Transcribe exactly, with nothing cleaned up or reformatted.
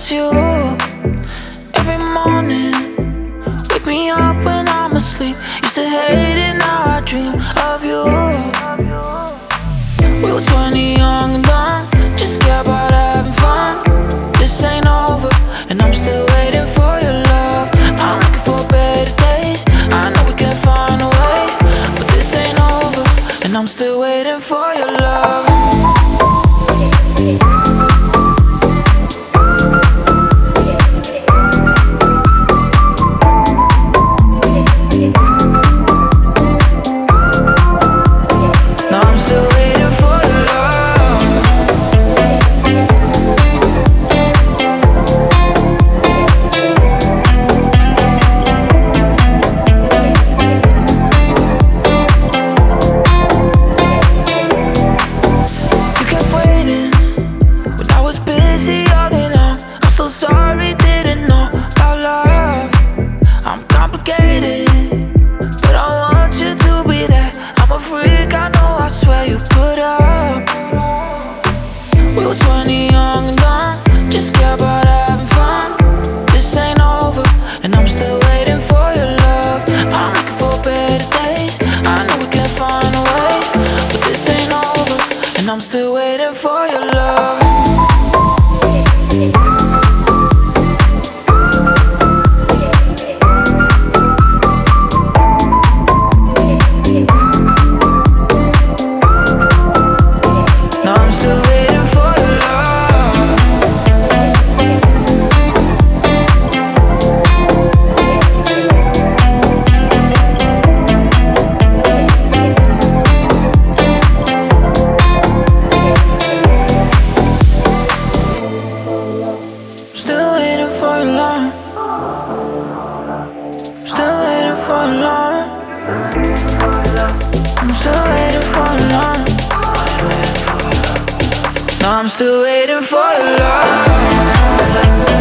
miss you every morning. Wake me up when I'm asleep. Used to hate it, now I dream of you. We were twenty, young and dumb, just scared about having fun. This ain't over, and I'm still waiting for your love. I'm looking for better days, I know we can find a way, but this ain't over, and I'm still waiting for your love. Sorry, didn't know about love. I'm complicated, but I want you to be there. I'm a freak, I know, I swear you put up. We were twenty, young and dumb, just scared about having fun. This ain't over, and I'm still waiting for your love. I'm looking for better days, I know we can find a way, but this ain't over, and I'm still waiting for your love. Still waiting for your love. Still waiting for your love. I'm still waiting for your love. No, I'm still waiting for your love.